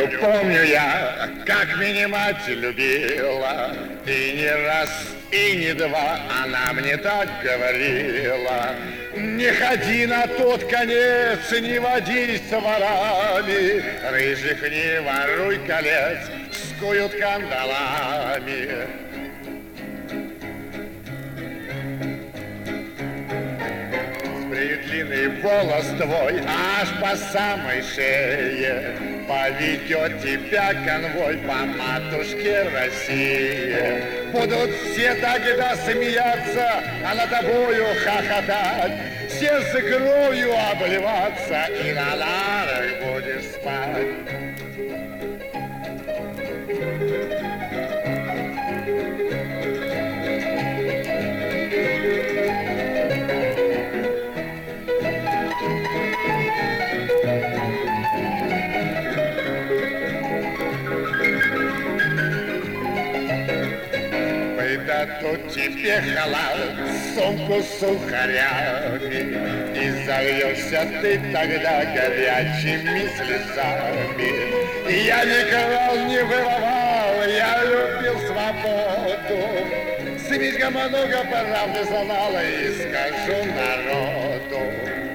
помню я, как меня мать любила. И не раз, и не два она мне так говорила. Не ходи на тот конец, не водись с ворами, рыжих не воруй колец, скуют кандалами. Длинный волос твой аж по самой шее поведет тебя конвой по матушке России. Будут все тогда смеяться, а над тобою хохотать, сердце кровью обливаться, и на нарах будешь спать. Тут тебе халат, сумку с сухарями, и зальешься ты тогда горячими слезами. И я не крал, не воровал, я любил свободу. Слишком много правды знала и скажу народу.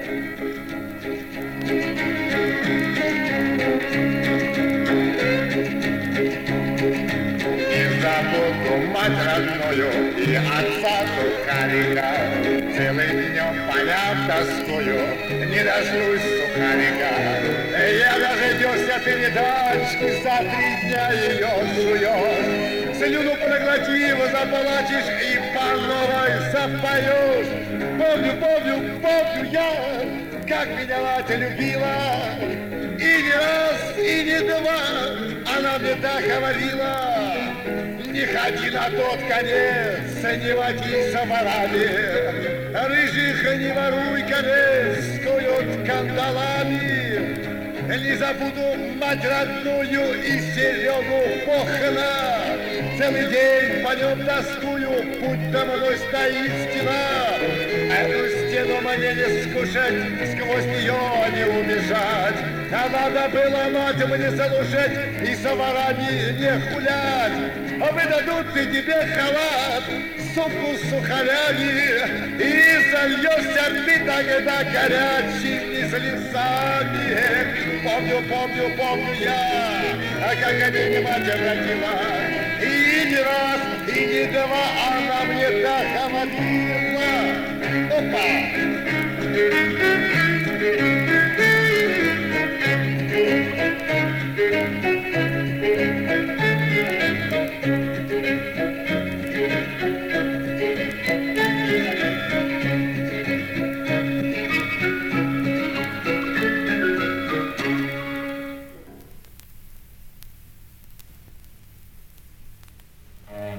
Мать родную и отца сухарика, целым днем поля тоскую, не дождусь сухарика. Я даже дёрся ты не дачки, за 3 дня ее жуешь. Слюну проглотив, заплачешь и по новой запоешь. Помню я, как меня мать любила, и не раз, и не два она мне так говорила. Не ходи на тот конец, не водись с ворами, рыжих не воруй колец, скуют кандалами. Не забуду мать родную и Серегу Фохна, целый день по нем тоскую, путь до мной стоит стена. Эту стену мне не скушать, сквозь нее не убежать. А надо было мать мне слушать и с ворами не гулять. А выдадут тебе халат, сумку с сухарями, и зальешься ты тогда горячими слезами. Помню я, как меня мать родила, и не раз, и не два она мне так говорила. Опа!